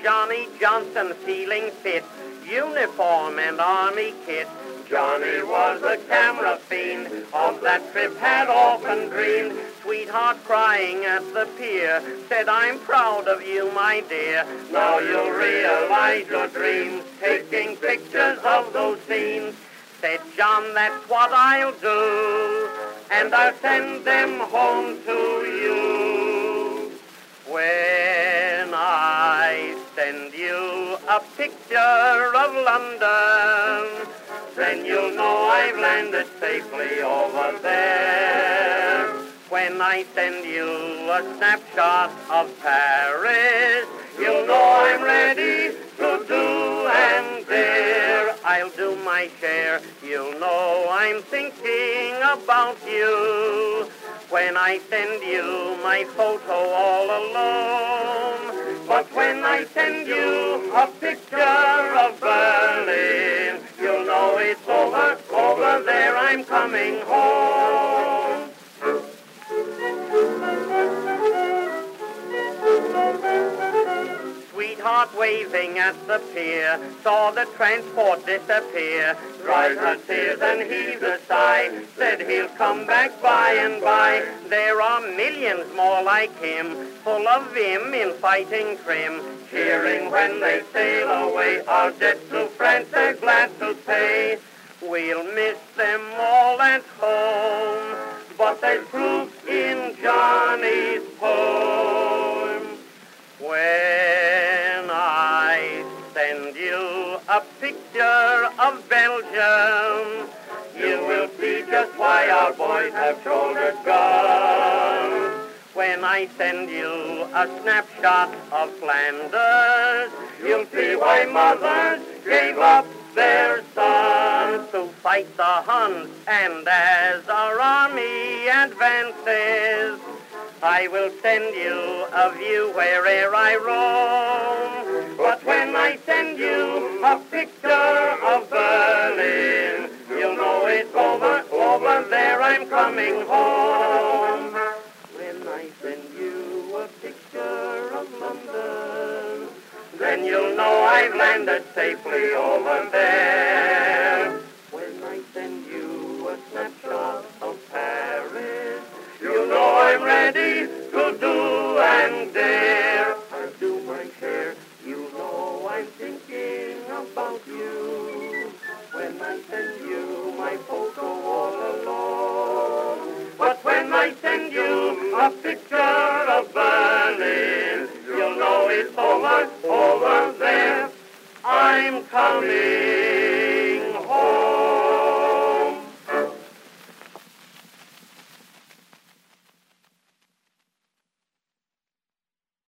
Johnny Johnson feeling fit, uniform and army kit. Johnny was a camera fiend, of that trip had often dreamed. Sweetheart crying at the pier, said, I'm proud of you, my dear. Now you'll realize your dreams, taking pictures of those scenes. Said John, that's what I'll do, and I'll send them home to you. When I send you a picture of London, then you'll know I've landed safely over there. When I send you a snapshot of Paris, you'll know I'm ready to do and dare. I'll do my share, you'll know I'm thinking about you. When I send you my photo all alone, but when I send you a picture of Berlin, you'll know it's over there, I'm coming home. Sweetheart waving at the pier, saw the transport disappear, dried her tears and heaved a sigh, said he'll come back by and by. There are millions more like him, full of vim in fighting trim, cheering when they sail away. Our debts to France they're glad to pay. We'll miss them all at home, but there's proof in Johnny's poem. When I send you a picture of Belgium, you will see just why our boys have shouldered guns. When I send you a snapshot of Flanders, you'll see why mothers gave up their sons to fight the Huns. And as our army advances, I will send you a view where'er I roam. But when I send you a picture of Berlin, you'll know it's over there, I'm coming home. When I send you a picture of London, then you'll know I've landed safely over there. When I send you a snapshot of Paris, you know I'm ready to do and dare. I'll do my share, you know I'm thinking about you. When I send you my photo all alone, but when I send you a picture of Berlin, you'll know it's over there, I'm coming.